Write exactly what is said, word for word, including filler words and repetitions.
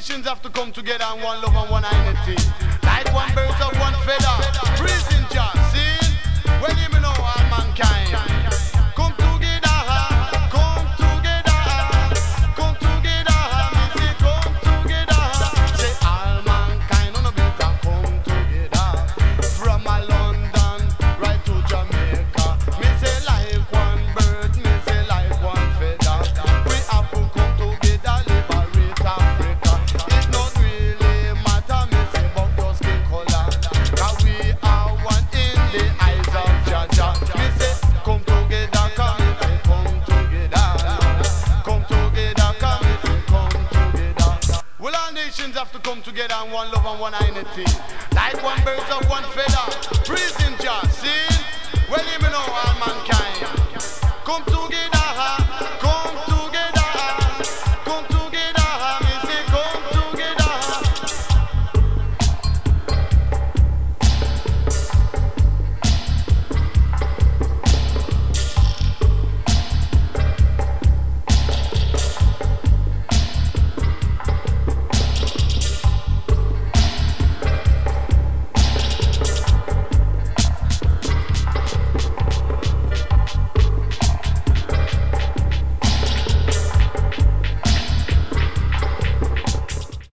nations have to come together in one love and one unity. Like one bird of one feather. Praising Jah, see? When you know all mankind. Come together, come together, come together, me say come together. Say all mankind on a better come together. From a London right to Jamaica. Me say like one bird, me say like one feather. We have to come together, liberate Africa. It not really matter, me say, but your skin color. Cause we are one in the eyes of Jah Jah. Me say come together, come me say come together. Come together, come me say come together. Well, our nations have to come together in one love and one unity. Like one bird of one feather. Praising Jah, see? Well, you know all mankind. Come together,